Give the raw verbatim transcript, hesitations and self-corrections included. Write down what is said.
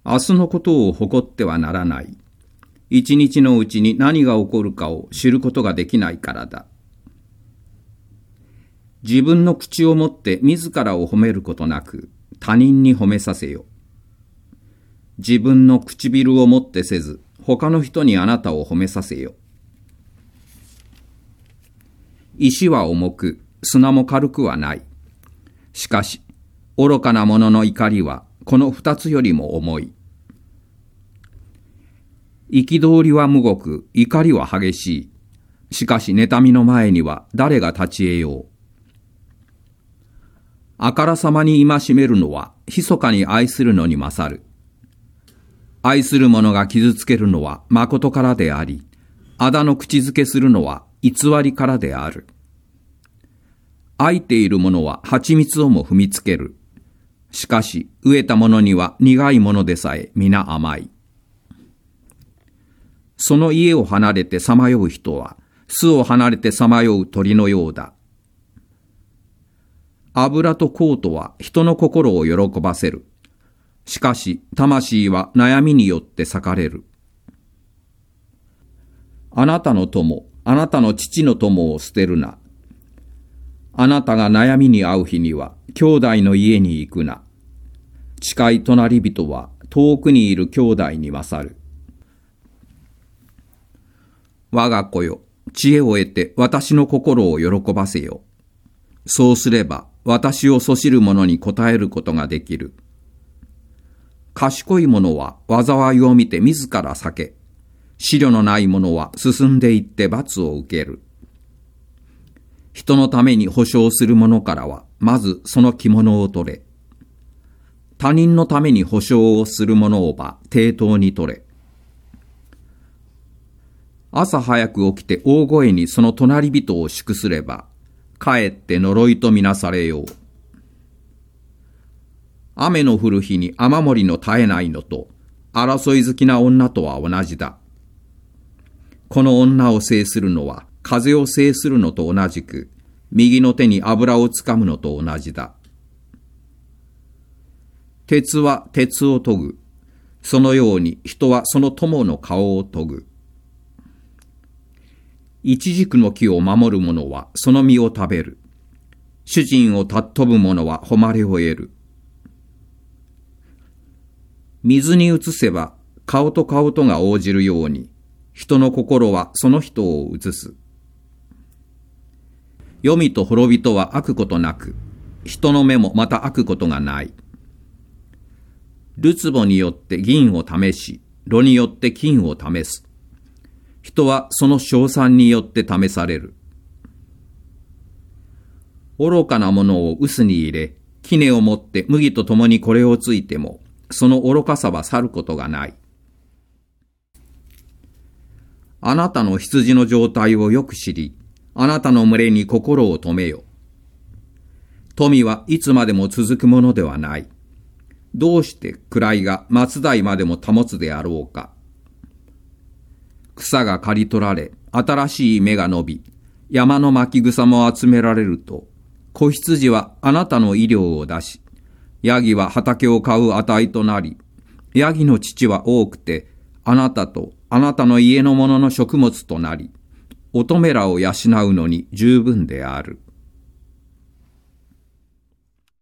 明日のことを誇ってはならない。一日のうちに何が起こるかを知ることができないからだ。自分の口をもって自らを褒めることなく、他人に褒めさせよ。自分の唇をもってせず、他の人にあなたを褒めさせよ。石は重く、砂も軽くはない。しかし、愚かな者の怒りは、この二つよりも重い。憤りはむごく、怒りは激しい。しかし、妬みの前には誰が立ち得よう。あからさまに戒めるのは、密かに愛するのに勝る。愛する者が傷つけるのは誠からであり、仇の口づけするのは偽りからである。愛いている者は蜂蜜をも踏みつける。しかし、飢えた者には苦いものでさえ皆甘い。その家を離れてさまよう人は、巣を離れてさまよう鳥のようだ。油と香とは人の心を喜ばせる。しかし、魂は悩みによって裂かれる。あなたの友、あなたの父の友を捨てるな。あなたが悩みに遭う日には、兄弟の家に行くな。近い隣人は遠くにいる兄弟に勝る。我が子よ、知恵を得て私の心を喜ばせよ。そうすれば、私をそしる者に応えることができる。賢い者は災いを見て自ら避け、思慮のない者は進んでいって罰を受ける。人のために保証する者からは、まずその着物を取れ。他人のために保証をする者をば抵当に取れ。朝早く起きて大声にその隣人を祝すれば、かえって呪いとみなされよう。雨の降る日に雨漏りの絶えないのと、争い好きな女とは同じだ。この女を制するのは、風を制するのと同じく、右の手に油をつかむのと同じだ。鉄は鉄を研ぐ。そのように人はその友の顔を研ぐ。一軸の木を守る者はその実を食べる。主人を尊ぶ者は誉れを得る。水に移せば顔と顔とが応じるように、人の心はその人を移す。黄泉と滅びとは飽くことなく、人の目もまた飽くことがない。るつぼによって銀を試し、炉によって金を試す。人はその称賛によって試される。愚かなものを臼に入れ、杵を持って麦と共にこれをついても、その愚かさは去ることがない。あなたの羊の状態をよく知り、あなたの群れに心を止めよ。富はいつまでも続くものではない。どうして位が末代までも保つであろうか。草が刈り取られ、新しい芽が伸び、山の巻草も集められると、子羊はあなたの衣料を出し、ヤギは畑を買う値となり、ヤギの乳は多くて、あなたとあなたの家の者の食物となり、乙女らを養うのに十分である。